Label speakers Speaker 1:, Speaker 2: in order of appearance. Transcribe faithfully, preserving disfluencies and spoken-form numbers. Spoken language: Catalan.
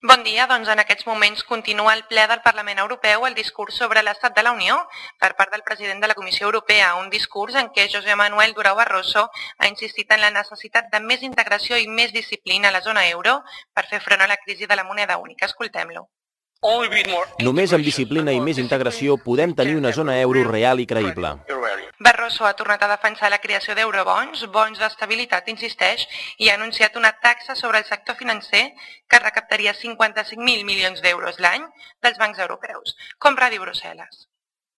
Speaker 1: Bon dia, doncs en aquests moments continua el ple del Parlament Europeu el discurs sobre l'estat de la Unió per part del president de la Comissió Europea, un discurs en què José Manuel Durão Barroso ha insistit en la necessitat de més integració i més disciplina a la zona euro per fer front a la crisi de la moneda única. Escoltem-lo.
Speaker 2: Només amb disciplina i més integració podem tenir una zona euro real i creïble.
Speaker 1: Barroso ha tornat a defensar la creació d'eurobons, bons d'estabilitat, insisteix, i ha anunciat una taxa sobre el sector financer que recaptaria cinquanta-cinc mil milions d'euros l'any dels bancs europeus, com Ràdio Brussel·les.